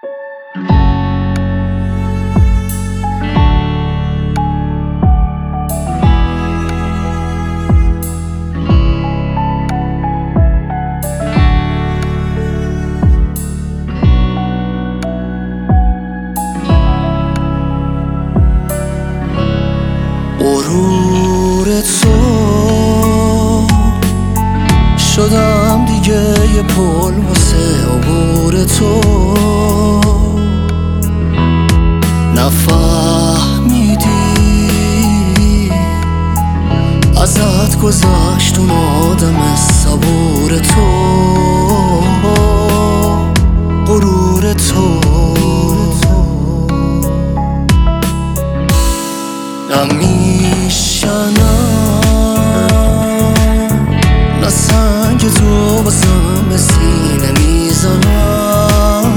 غرور تو شدم دیگه یه پل واسه عبور تو، نفهمیدی ازت گذشت اون آدم صبور تو. غرور تو نمیشنم، نه سنگ تو بازم به سینه میزنم.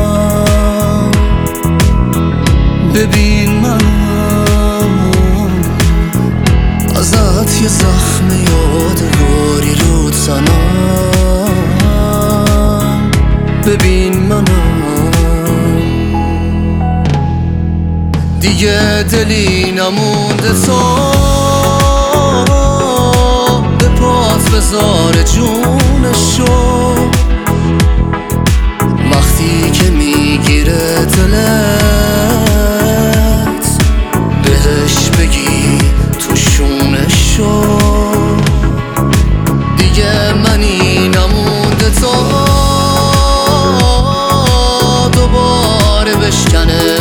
ببین منم ازت یه زخم یادگاری رو تنم. ببین منم دیگه دلی نمونده تو، به پات بذار جونشو. وقتی که میگیره دلت بهش بگی تو شونشو. دیگه منی نمونده تو دوباره بشکنه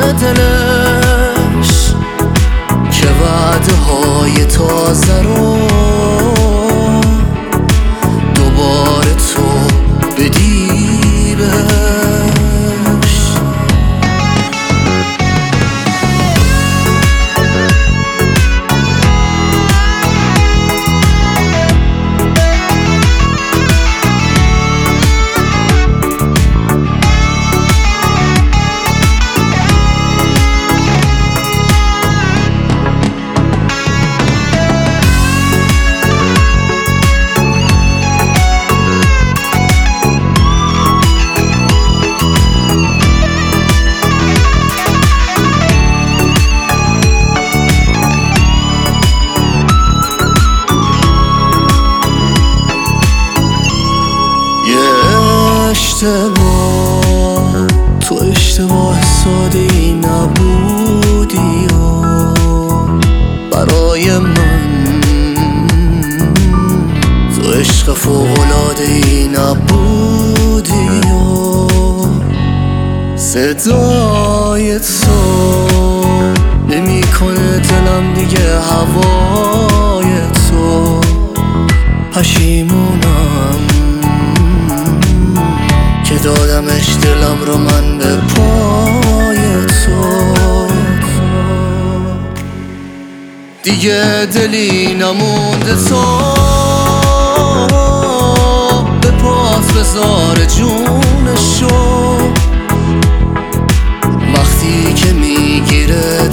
دلش، که وعده های تازه رو دوباره تو بدی بهش. اشتباه تو اشتباه ساده ای نبودی و برای من تو عشق فوق‌العاده ای نبودی و صدای تو نمی‌کنه دلم دیگه هوای تو. پشیمونم که دادمش دلم رو من به پای تو. دیگه دلی نمونده تو، به پات بذار جونشو. وقتی که میگیره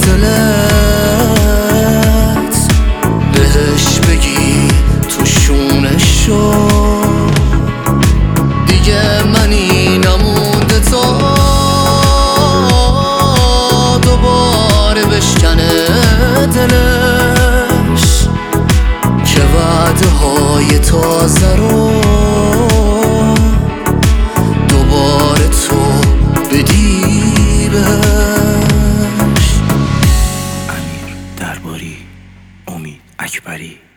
دلت بهش بگی تو شونشو. دیگه منی نمونده تو دوباره بشکنه دلش، که وعده های تازه رو دوباره تو بدی بهش. امیر درباری، امید اکبری.